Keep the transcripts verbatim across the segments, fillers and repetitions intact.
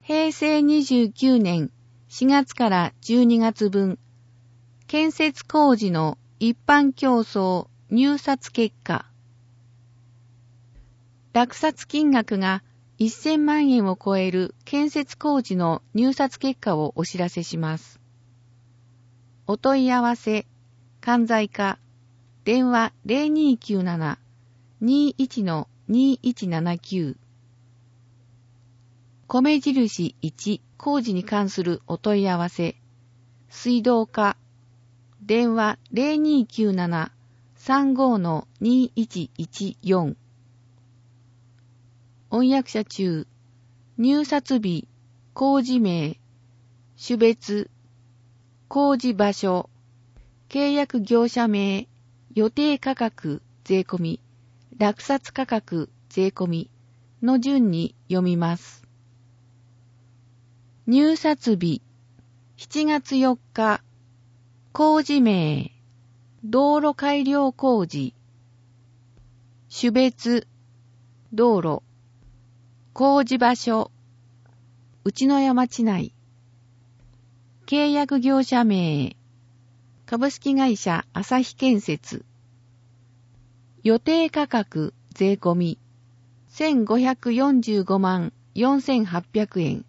へいせいにじゅうきゅうねんしがつからじゅうにがつぶん、建設工事の一般競争入札結果。落札金額がせんまんえんを超える建設工事の入札結果をお知らせします。お問い合わせ、関西課、電話 ゼロにーきゅうなな にーいち の にーいちななきゅう。米印いち工事に関するお問い合わせ、水道課、電話 ゼロにーきゅうなな さんご の にーいちいちよん。翻訳者中、入札日、工事名、種別、工事場所、契約業者名、予定価格、税込み、落札価格、税込みの順に読みます。入札日、しちがつよっか、工事名、道路改良工事、種別、道路、工事場所、内野山地内、契約業者名、株式会社朝日建設、予定価格税込み、せんごひゃくよんじゅうごまんよんせんはっぴゃくえん、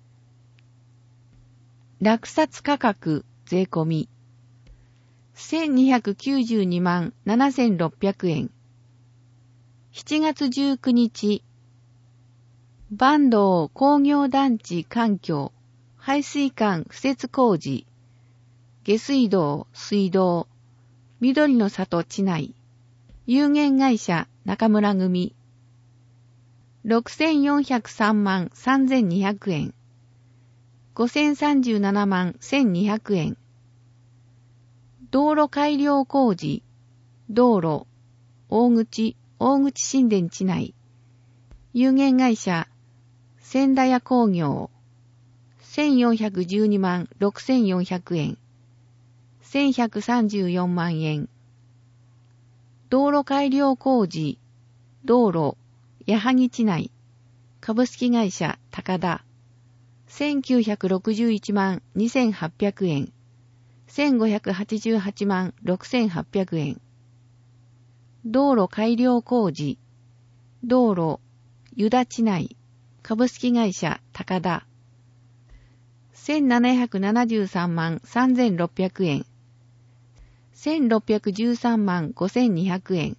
落札価格税込み、せんにひゃくきゅうじゅうにまんななせんろっぴゃくえん、しちがつじゅうくにち、坂東工業団地環境、排水管敷設工事、下水道、水道、緑の里地内、有限会社中村組、ろくせんよんひゃくさんまんさんぜんにひゃくえん、ごせんさんじゅうななまんせんにひゃくえん、道路改良工事、道路、大口、大口新田地内、有限会社千駄屋工業、せんよんひゃくじゅうにまんろくせんよんひゃくえん、せんひゃくさんじゅうよんまんえん。道路改良工事、道路、矢作地内、株式会社高田、せんきゅうひゃくろくじゅういちまんにせんはっぴゃくえん、せんごひゃくはちじゅうはちまんろくせんはっぴゃくえん。道路改良工事、道路、湯田地内、株式会社高田、せんななひゃくななじゅうさんまんさんぜんろっぴゃくえん、せんろっぴゃくじゅうさんまんごせんにひゃくえん。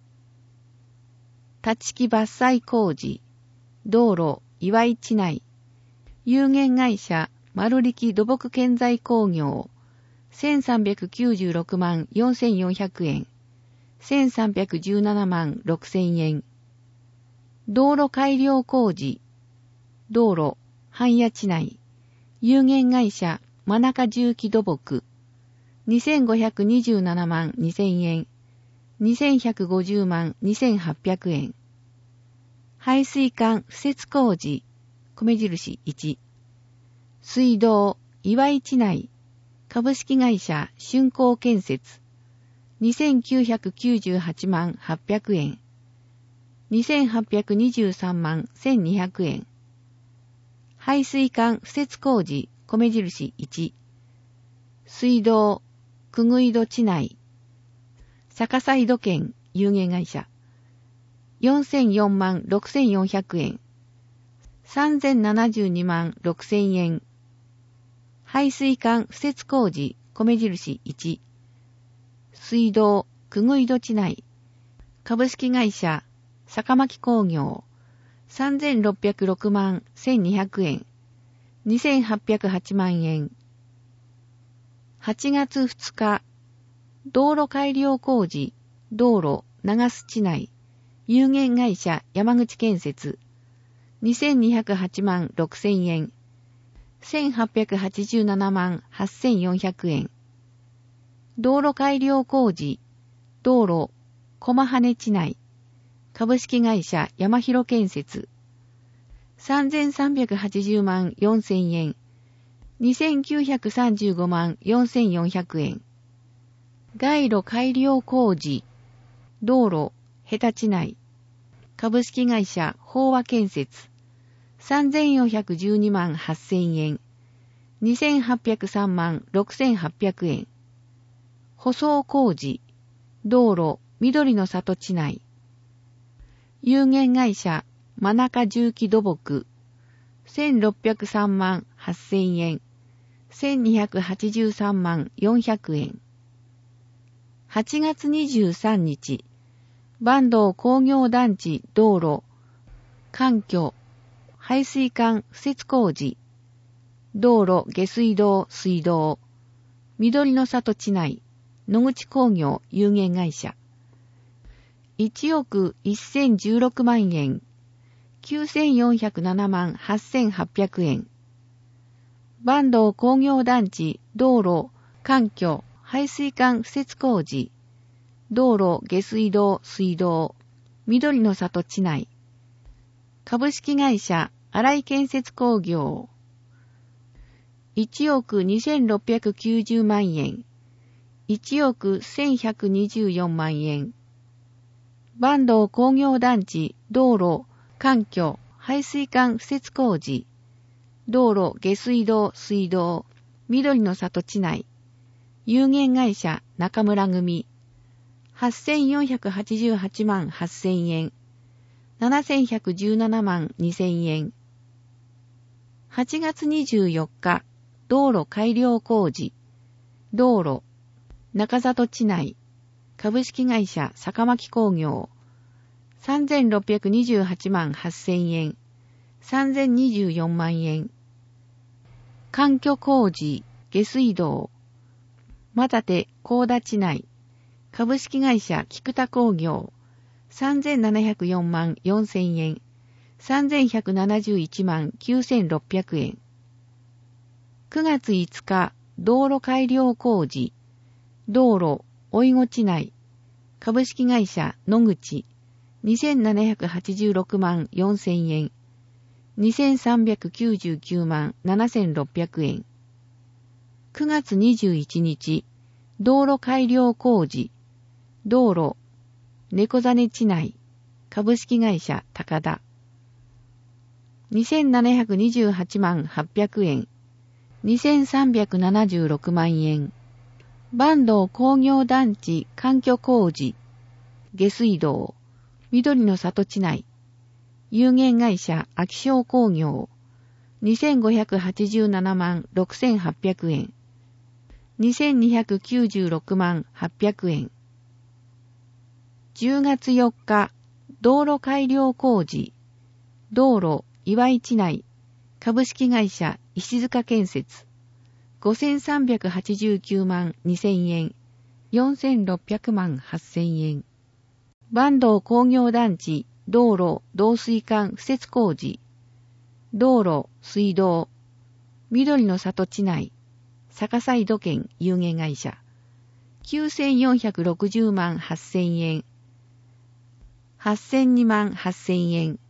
立木伐採工事、道路、岩井地内、有限会社丸力土木建材工業、せんさんびゃくきゅうじゅうろくまんよんせんよんひゃくえん、せんさんびゃくじゅうななまんろくせんえん。道路改良工事、道路、半谷地内、有限会社真中重機土木、にせんごひゃくにじゅうななまんにせんえん、にせんひゃくごじゅうまんにせんはっぴゃくえん。排水管敷設工事、米印いち。水道、岩井地内、株式会社竣工建設、にせんきゅうひゃくきゅうじゅうはちまんはっぴゃくえん。にせんはっぴゃくにじゅうさんまんせんにひゃくえん。排水管敷設工事、米印いち。水道、くぐいど地内、逆さ井戸県有限会社、よんせんよんまんろくせんよんひゃくえん。さんぜんななじゅうにまんろくせんえん。排水管敷設工事、米印いち。水道、くぐいど地内、株式会社坂巻工業、さんぜんろっぴゃくろくまんせんにひゃくえん、にせんはっぴゃくはちまんえん。はちがつふつか、道路改良工事、道路、長須地内、有限会社山口建設、にせんにひゃくはちまんろくせんえん、せんはっぴゃくはちじゅうななまんはっせんよんひゃくえん。道路改良工事、道路、駒羽地内、株式会社山広建設、さんぜんさんびゃくはちじゅうまんよんせんえん、にせんきゅうひゃくさんじゅうごまんよんせんよんひゃくえん。街路改良工事、道路、下手地内、株式会社飽和建設、 さんぜんよんひゃくじゅうにまんはっせんえん。にせんはっぴゃくさんまんろくせんはっぴゃくえん。舗装工事、道路、緑の里地内。有限会社、真中重機土木、せんろっぴゃくさんまんはっせんえん。せんにひゃくはちじゅうさんまんよんひゃくえん。はちがつにじゅうさんにち、坂東工業団地道路、環境、排水管敷設工事、道路下水道水道、緑の里地内、野口工業有限会社。いちおくせんじゅうろくまんえん、きゅうせんよんひゃくななまんはっせんはっぴゃくえん。坂東工業団地道路、環境、排水管敷設工事、道路下水道水道、緑の里地内。株式会社新井建設工業。いちおくにせんろっぴゃくきゅうじゅうまんえん、いちおくせんひゃくにじゅうよんまんえん。坂東工業団地道路、環境、排水管敷設工事、道路下水道水道、緑の里地内。有限会社中村組。はっせんよんひゃくはちじゅうはちまんはっせんえん。ななせんひゃくじゅうななまんにせんえん。はちがつにじゅうよっか、道路改良工事。道路、中里地内。株式会社坂巻工業。さんぜんろっぴゃくにじゅうはちまんはっせんえん。さんぜんにじゅうよんまんえん。環境工事、下水道。またて、高田地内。株式会社菊田工業。さんぜんななひゃくよんまんよんせんえん。さんぜんひゃくななじゅういちまんきゅうせんろっぴゃくえん。くがついつか、道路改良工事。道路、おいご地内。株式会社野口。にせんななひゃくはちじゅうろくまんよんせんえん。にせんさんびゃくきゅうじゅうきゅうまんななせんろっぴゃくえん。くがつにじゅういちにち、道路改良工事。道路、猫種地内。株式会社高田。にせんななひゃくにじゅうはちまんはっぴゃくえん。にせんさんびゃくななじゅうろくまんえん。坂東工業団地環境工事。下水道、緑の里地内。有限会社秋商工業。にせんごひゃくはちじゅうななまんろくせんはっぴゃくえん。にせんにひゃくきゅうじゅうろくまんはっぴゃくえん。じゅうがつよっか、道路改良工事。道路、岩井地内。株式会社石塚建設。ごせんさんびゃくはちじゅうきゅうまんにせんえん。よんせんろっぴゃくまんはっせんえん。坂東工業団地、道路、導水管敷設工事。道路、水道。緑の里地内。坂サイド県有限会社。きゅうせんよんひゃくろくじゅうまんはっせんえん。はっせんにまんはっせんえん。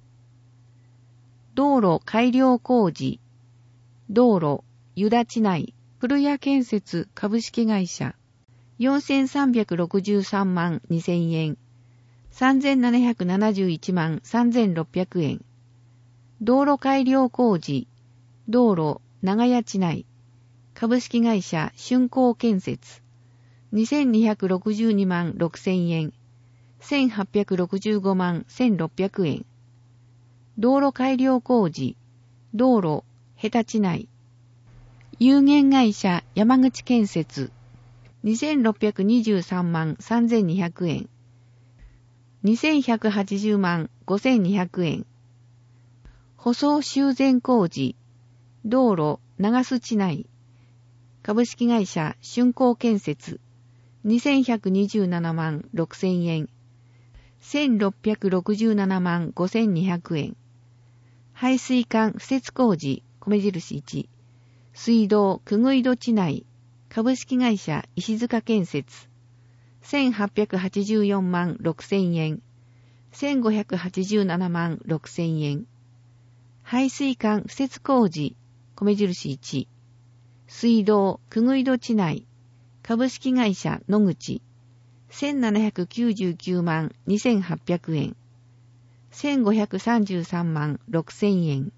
道路改良工事。道路、湯田地内。古谷建設株式会社。よんせんさんびゃくろくじゅうさんまんにせんえん。さんぜんななひゃくななじゅういちまんさんぜんろっぴゃくえん。道路改良工事。道路、長屋地内。株式会社春光建設。にせんにひゃくろくじゅうにまんろくせんえん。せんはっぴゃくろくじゅうごまんせんろっぴゃくえん。道路改良工事。道路、下手地内。有限会社山口建設。にせんろっぴゃくにじゅうさんまんさんぜんにひゃくえん。にせんひゃくはちじゅうまんごせんにひゃくえん。舗装修繕工事。道路、長須地内。株式会社春光建設。にせんひゃくにじゅうななまんろくせんえん。せんろっぴゃくろくじゅうななまんごせんにひゃくえん。排水管敷設工事、米印いち。水道、くぐい戸地内。株式会社石塚建設。せんはっぴゃくはちじゅうよんまんろくせんえん。せんごひゃくはちじゅうななまんろくせんえん。排水管敷設工事、米印いち。水道、くぐい戸地内。株式会社野口。せんななひゃくきゅうじゅうきゅうまんにせんはっぴゃくえん。 せんごひゃくさんじゅうさんまんろくせんえん。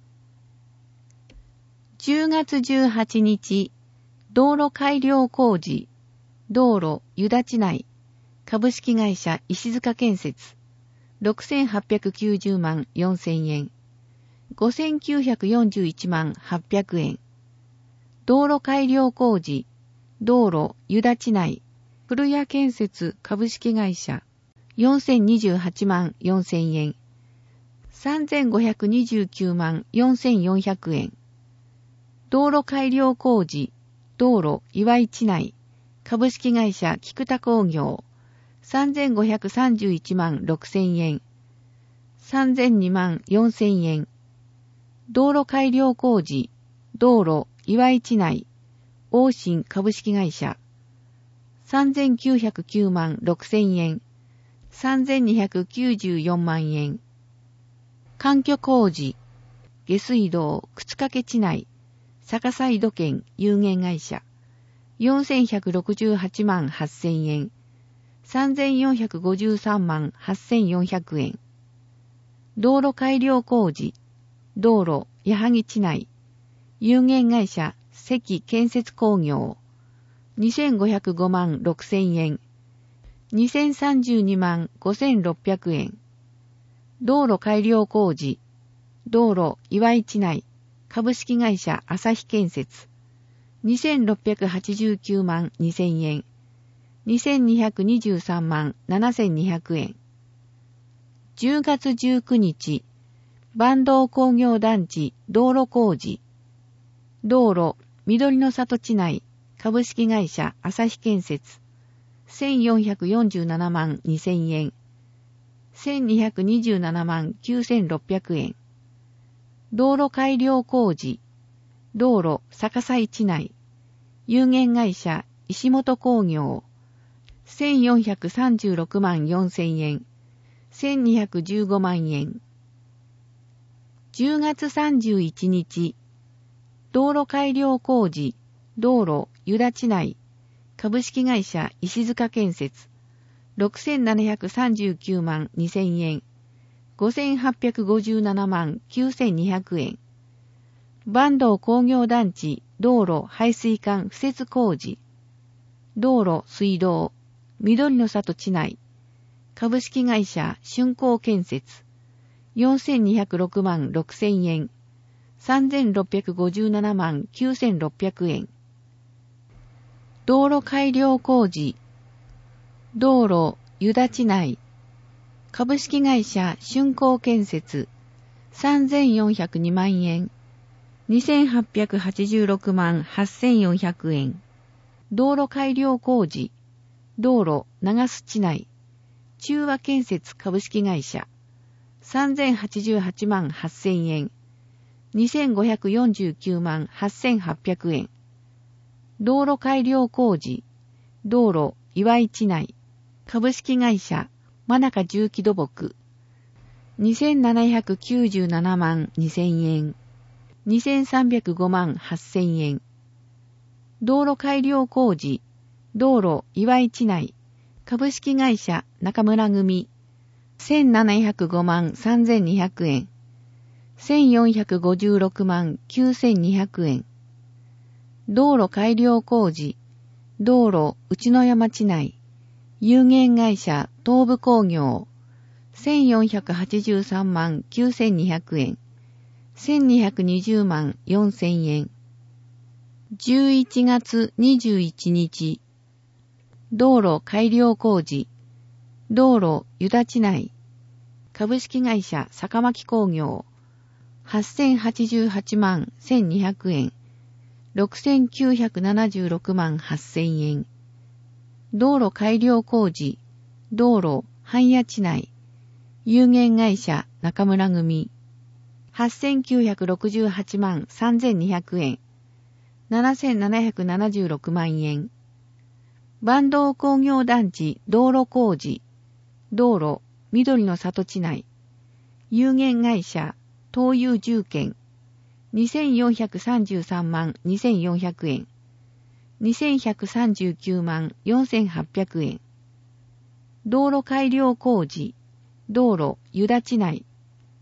じゅうがつじゅうはちにち、道路改良工事、道路湯立内、株式会社石塚建設、ろくせんはっぴゃくきゅうじゅうまんよんせんえん。ごせんきゅうひゃくよんじゅういちまんはっぴゃくえん。道路改良工事、道路湯立内、古谷建設株式会社、よんせんにじゅうはちまんよんせんえん。さんぜんごひゃくにじゅうきゅうまんよんせんよんひゃくえん。道路改良工事、道路岩井地内、株式会社菊田工業、さんぜんごひゃくさんじゅういちまんろくせんえん。さんぜんにまんよんせんえん。道路改良工事、道路岩井地内、欧進株式会社、さんぜんきゅうひゃくきゅうまんろくせんえん。さんぜんにひゃくきゅうじゅうよんまんえん。環境工事、下水道靴掛地内、逆サイド圏有限会社、よんせんひゃくろくじゅうはちまんはっせんえん。さんぜんよんひゃくごじゅうさんまんはっせんよんひゃくえん。道路改良工事、道路矢作地内、有限会社関建設工業、にせんごひゃくごまんろくせんえん。にせんさんじゅうにまんごせんろっぴゃくえん。道路改良工事、道路岩井地内、株式会社朝日建設、にせんろっぴゃくはちじゅうきゅうまんにせんえん。にせんにひゃくにじゅうさんまんななせんにひゃくえん。じゅうがつじゅうくにち、坂東工業団地道路工事、道路緑の里地内、株式会社朝日建設、せんよんひゃくよんじゅうななまんにせんえん。せんにひゃくにじゅうななまんきゅうせんろっぴゃくえん。道路改良工事、道路逆さ地内、有限会社石本工業、せんよんひゃくさんじゅうろくまんよんせんえん。せんにひゃくじゅうごまんえん。じゅうがつさんじゅういちにち、道路改良工事、道路湯立内、株式会社石塚建設、ろくせんななひゃくさんじゅうきゅうまんにせんえん。ごせんはっぴゃくごじゅうななまんきゅうせんにひゃくえん。坂東工業団地道路排水管敷設工事、道路水道、緑の里地内、株式会社春光建設、よんせんにひゃくろくまんろくせんえん。さんぜんろっぴゃくごじゅうななまんきゅうせんろっぴゃくえん。道路改良工事、道路湯立内、株式会社春光建設、さんぜんよんひゃくにまんえん。にせんはっぴゃくはちじゅうろくまんはっせんよんひゃくえん。道路改良工事、道路長須地内、中和建設株式会社、さんぜんはちじゅうはちまんはっせんえん。にせんごひゃくよんじゅうきゅうまんはっせんはっぴゃくえん。道路改良工事、道路岩井地内、株式会社真中重機土木、にせんななひゃくきゅうじゅうななまんにせんえん。にせんさんびゃくごまんはっせんえん。道路改良工事、道路岩井地内、株式会社中村組、せんななひゃくごまんさんぜんにひゃくえん。せんよんひゃくごじゅうろくまんきゅうせんにひゃくえん。道路改良工事、道路内野山地内、有限会社東部工業、せんよんひゃくはちじゅうさんまんきゅうせんにひゃくえん。せんにひゃくにじゅうまんよんせんえん。じゅういちがつにじゅういちにち、道路改良工事、道路湯立内、株式会社坂巻工業、はっせんはちじゅうはちまんせんにひゃくえん。ろくせんきゅうひゃくななじゅうろくまんはっせんえん。道路改良工事、道路半野地内、有限会社中村組、はっせんきゅうひゃくろくじゅうはちまんさんぜんにひゃくえん。ななせんななひゃくななじゅうろくまんえん。坂東工業団地道路工事、道路緑の里地内、有限会社東友重建、にせんよんひゃくさんじゅうさんまんにせんよんひゃくえん。にせんひゃくさんじゅうきゅうまんよんせんはっぴゃくえん。道路改良工事、道路湯立内、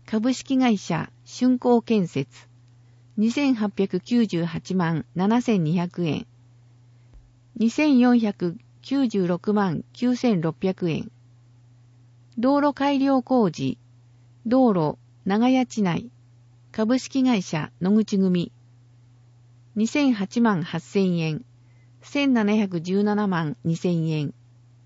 株式会社春光建設にせんはっぴゃくきゅうじゅうはちまんななせんにひゃくえん。にせんよんひゃくきゅうじゅうろくまんきゅうせんろっぴゃくえん。道路改良工事、道路長屋地内、株式会社野口組、にせんはちまんはっせんえん、せんななひゃくじゅうななまんにせんえん。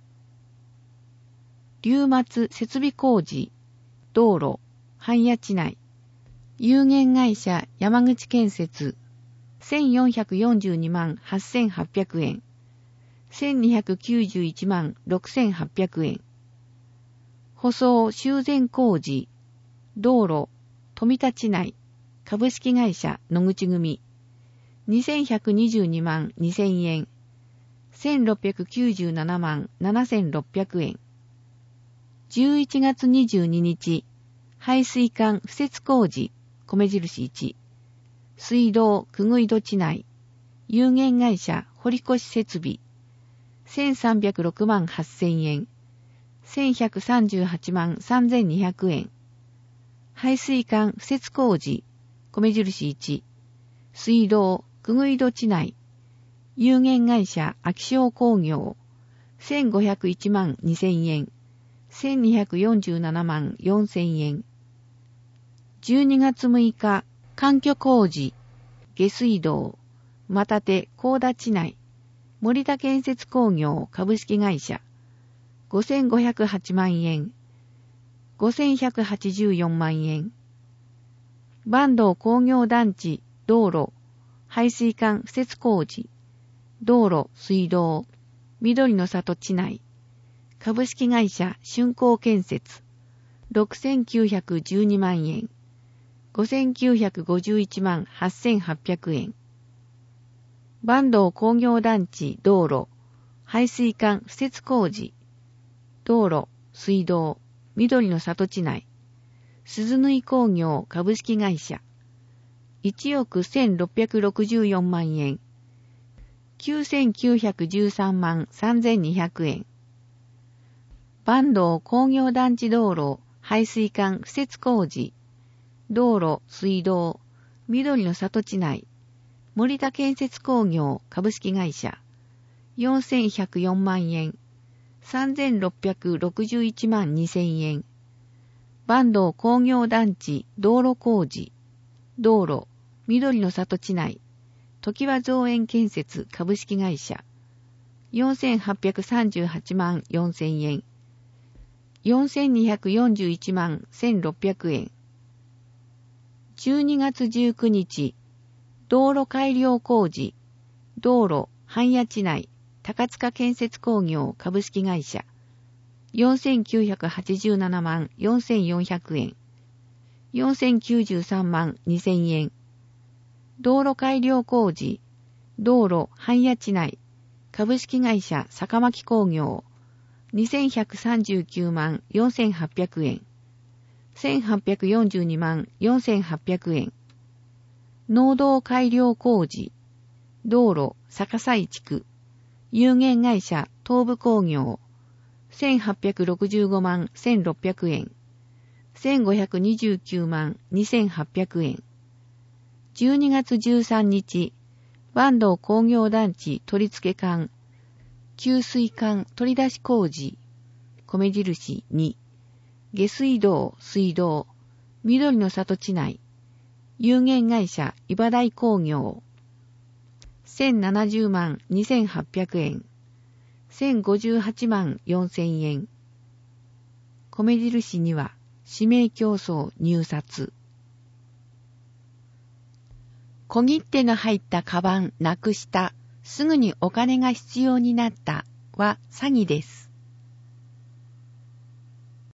流松設備工事、道路、半屋地内、有限会社山口建設、せんよんひゃくよんじゅうにまんはっせんはっぴゃくえん、せんにひゃくきゅうじゅういちまんろくせんはっぴゃくえん。舗装修繕工事、道路、富田地内、株式会社野口組、にせんひゃくにじゅうにまんにせんえん、せんろっぴゃくきゅうじゅうななまんななせんろっぴゃくえん。じゅういちがつにじゅうににち、排水管敷設工事、米印いち、水道くぐいど地内、有限会社堀越設備、せんさんびゃくろくまんはっせんえん、せんひゃくさんじゅうはちまんさんぜんにひゃくえん。排水管敷設工事、米印いち、水道くぐいど地内、有限会社秋商工業、せんごひゃくいちまんにせんえん、せんにひゃくよんじゅうななまんよんせんえん。じゅうにがつむいか、環境工事、下水道、又手高田地内、森田建設工業株式会社、ごせんごひゃくはちまんえん、ごせんひゃくはちじゅうよんまんえん。坂東工業団地、道路、排水管敷設工事、道路、水道、緑の里地内、株式会社春光建設、ろくせんきゅうひゃくじゅうにまんえん、ごせんきゅうひゃくごじゅういちまんはっせんはっぴゃくえん。坂東工業団地道路、排水管敷設工事、道路、水道、緑の里地内、鈴縫工業株式会社、いちおくせんろっぴゃくろくじゅうよんまんえん、きゅうせんきゅうひゃくじゅうさんまんさんぜんにひゃくえん。坂東工業団地道路、排水管敷設工事、道路、水道、緑の里地内、森田建設工業株式会社、よんせんひゃくよんまんえん、さんぜんろっぴゃくろくじゅういちまんにせんえん。坂東工業団地道路工事、道路、緑の里地内、常盤造園建設株式会社、よんせんはっぴゃくさんじゅうはちまんよんせんえん、よんせんにひゃくよんじゅういちまんせんろっぴゃくえん。じゅうにがつじゅうくにち、道路改良工事、道路、半屋地内、高塚建設工業株式会社、よんせんきゅうひゃくはちじゅうななまんよんせんよんひゃくえん、よんせんきゅうじゅうさんまんにせんえん。道路改良工事、道路、半屋地内、株式会社坂巻工業、にせんひゃくさんじゅうきゅうまんよんせんはっぴゃくえん、せんはっぴゃくよんじゅうにまんよんせんはっぴゃくえん。農道改良工事、道路、逆西地区、有限会社東部工業、せんはっぴゃくろくじゅうごまんせんろっぴゃくえん、せんごひゃくにじゅうきゅうまんにせんはっぴゃくえん。じゅうにがつじゅうさんにち、坂東工業団地取付管、給水管取り出し工事、米印に、下水道、水道、緑の里地内、有限会社茨大工業、せんななじゅうまんにせんはっぴゃくえん、せんごじゅうはちまんよんせんえん。米印には指名競争入札。小切手の入ったカバンなくした、すぐにお金が必要になったは詐欺です。